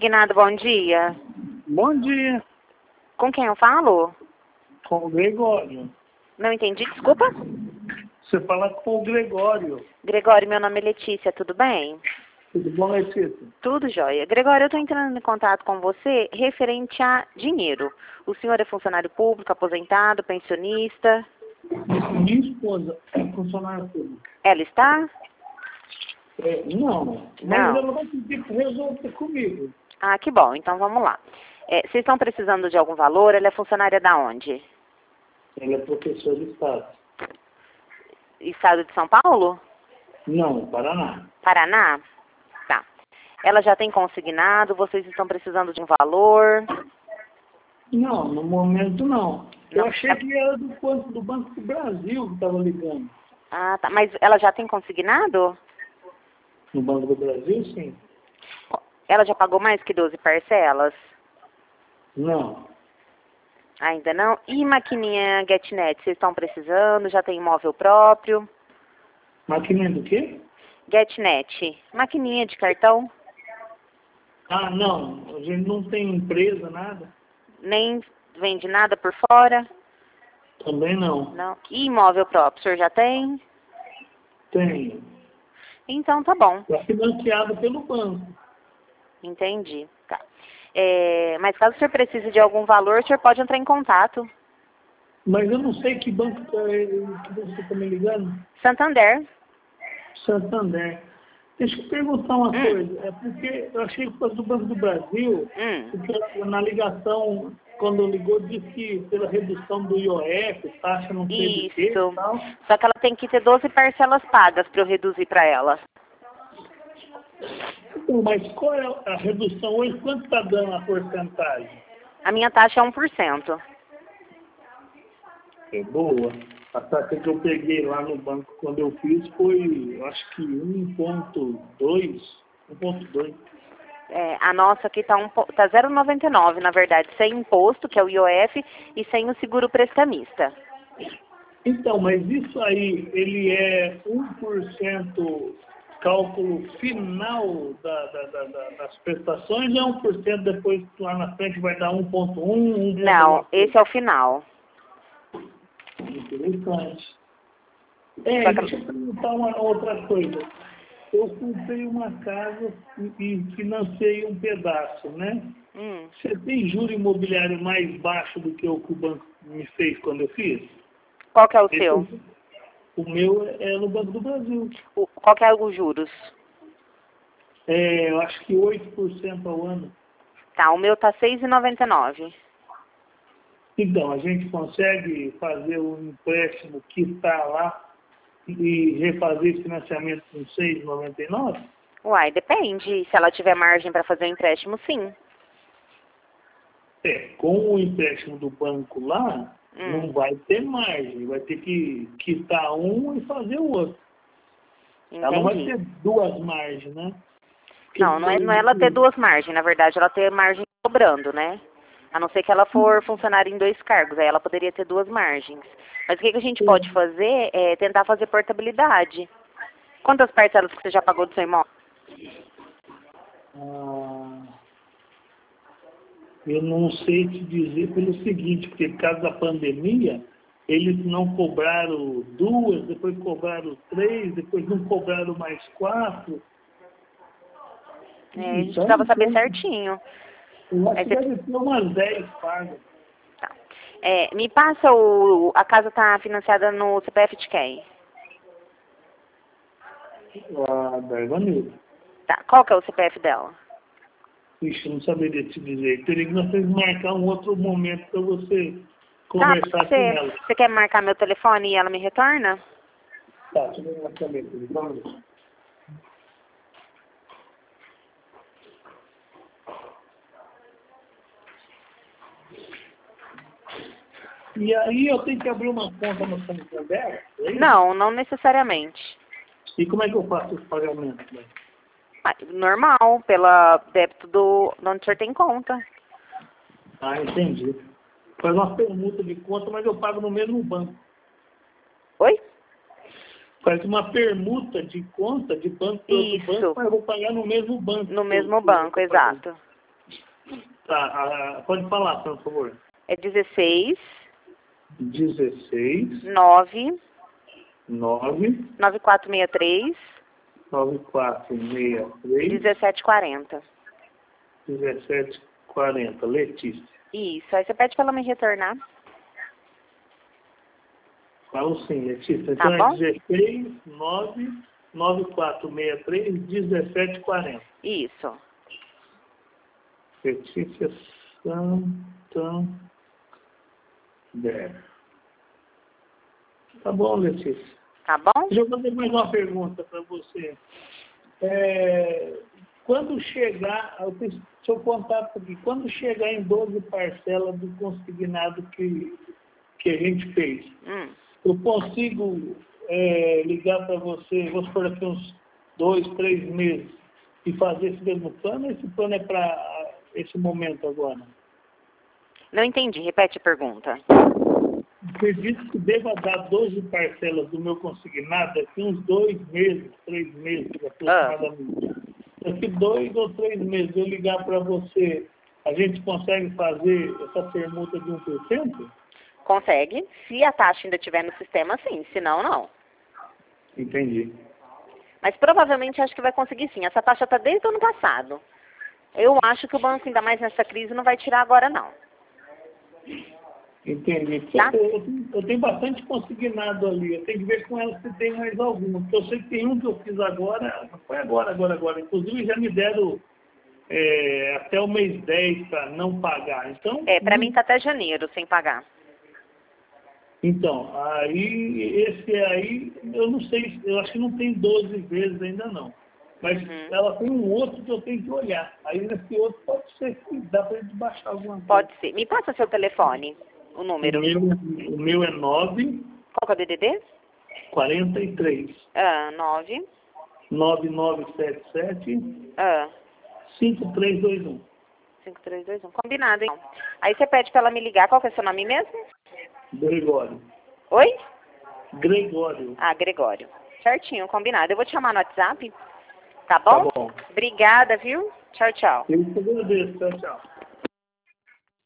Consignado, bom dia. Bom dia, Com quem eu falo? com o Gregório. Não entendi, desculpa. Você fala com o Gregório. Gregório, meu nome é Letícia, tudo bem? Tudo bom, Letícia? Tudo jóia. Gregório, eu estou entrando em contato com você referente a dinheiro. O senhor é funcionário público, aposentado, pensionista? Minha esposa é funcionária pública. Ela está? Não, mas Não. ela vai pedir que resolva comigo. Ah, que bom. Então vamos lá. Vocês estão precisando de algum valor? Ela é funcionária da onde? Ela é professora de Estado. Estado de São Paulo? Não, Paraná. Paraná? Tá. Ela já tem consignado? Vocês estão precisando de um valor? Não, no momento não. Não. Eu achei que era do Banco do Brasil que estava ligando. Ah, tá. Mas ela já tem consignado? No Banco do Brasil, sim. Ela já pagou mais que 12 parcelas? Não. Ainda não? E maquininha GetNet, vocês estão precisando? Já tem imóvel próprio? Maquininha do quê? GetNet, maquininha de cartão? Ah, não. A gente não tem empresa, nada. Nem vende nada por fora? Também não. Não. E imóvel próprio, o senhor já tem? Tem. Então tá bom, Está financiado pelo banco. entendi. Tá. Mas caso o senhor precise de algum valor, o senhor pode entrar em contato. Mas eu não sei que banco que você está me ligando. Santander. Santander. Deixa eu perguntar uma coisa. É porque eu achei que fosse do Banco do Brasil, porque na ligação, quando ligou, disse que pela redução do IOF, taxa não sei do quê Isso. e tal. Só que ela tem que ter 12 parcelas pagas para eu reduzir para ela. Então, mas qual é a redução hoje? Quanto está dando a porcentagem? A minha taxa é 1%. É boa. A taxa que eu peguei lá no banco quando eu fiz foi, eu acho que 1,2. 1,2. A nossa aqui tá 0,99, na verdade, sem imposto, que é o IOF, e sem o seguro prestamista. Então, mas isso aí, ele é 1% cálculo final das prestações ou é 1% depois lá na frente vai dar 1,1? Não, esse é o final. Interessante. Só que- Deixa eu perguntar uma outra coisa. Eu comprei uma casa e financei um pedaço, né? Você tem juro imobiliário mais baixo do que o que o banco me fez quando eu fiz? Qual que é o seu? O meu é no Banco do Brasil. Qual que é os juros? Eu acho que 8% ao ano. Tá, o meu tá 6,99. Então, a gente consegue fazer um empréstimo que está lá e refazer esse financiamento com 6,99? Uai, depende. Se ela tiver margem para fazer o empréstimo, sim. Com o empréstimo do banco lá, não vai ter margem. Vai ter que quitar um e fazer o outro. Entendi. Ela não vai ter duas margens, né? Não é ela ter duas margens. Na verdade, ela ter margem sobrando, né? A não ser que ela for funcionária em 2 cargos. Aí ela poderia ter 2 margens. Mas o que a gente pode fazer é tentar fazer portabilidade. Quantas parcelas que você já pagou do seu imóvel? Eu não sei te dizer pelo seguinte, porque por causa da pandemia, eles não cobraram 2, depois cobraram 3, depois não cobraram mais 4. A gente precisava saber certinho. Eu acho que deve ter umas 10 pagas. Tá. Me passa a casa está financiada no CPF de quem? Da Ivanilda. Tá, qual que é o CPF dela? Ixi, não saberia te dizer. Teria que nós marcar um outro momento para você conversar com ela. Você quer marcar meu telefone e ela me retorna? Tá, deixa eu ver na cabeça. Vamos. E aí eu tenho que abrir uma conta no Santander? Não necessariamente. E como é que eu faço os pagamentos? Né? Normal, pela débito do onde o senhor tem conta. Ah, entendi. Faz uma permuta de conta, mas eu pago no mesmo banco. Oi? Faz uma permuta de conta de banco para outro banco, mas eu vou pagar no mesmo banco. No mesmo banco, exato. Tá, pode falar, por favor. É 16 16 9 9 9463 9463 1740. 1740. Letícia. Isso. Aí você pede pra ela me retornar. Falo sim, Letícia. Tá Então bom? é 16 9 9463 1740. Isso. Letícia Santander. Tá bom, Letícia. Tá bom? Deixa eu fazer mais uma pergunta para você. Quando chegar, deixa eu contar aqui, quando chegar em 12 parcelas do consignado que a gente fez, eu consigo ligar para você, vou supor aqui uns 2, 3 meses, e fazer esse mesmo plano, ou esse plano é para esse momento agora? Não entendi. Repete a pergunta. Acredito que deva dar 12 parcelas do meu consignado daqui uns 2 meses, 3 meses aproximadamente. Daqui 2 ou 3 meses eu ligar para você, a gente consegue fazer essa permuta de 1%? Consegue. Se a taxa ainda estiver no sistema, sim. Se não, não. Entendi. Mas provavelmente acho que vai conseguir sim. Essa taxa está desde o ano passado. Eu acho que o banco, ainda mais nessa crise, não vai tirar agora, não. Entendi. Tá? Eu tenho bastante consignado ali. Eu tenho que ver com ela se tem mais algum. Porque eu sei que tem um que eu fiz agora, não foi agora. Inclusive já me deram até o mês 10 para não pagar. Então, Para mim está até janeiro sem pagar. Então, aí, esse aí, eu não sei, eu acho que não tem 12 vezes ainda não. Mas ela tem um outro que eu tenho que olhar. Aí nesse outro pode ser que dá para gente baixar alguma coisa. Pode ser. Me passa seu telefone, o número. O meu é 9... Qual que é o DDD? 43. 9. 9977 5321. 5321. Combinado, hein? Aí você pede para ela me ligar. Qual que é o seu nome mesmo? Gregório. Oi? Gregório. Gregório. Certinho, combinado. Eu vou te chamar no WhatsApp. Tá bom? Tá bom. Obrigada, viu? Tchau, tchau. Eu que agradeço. Tchau, tchau.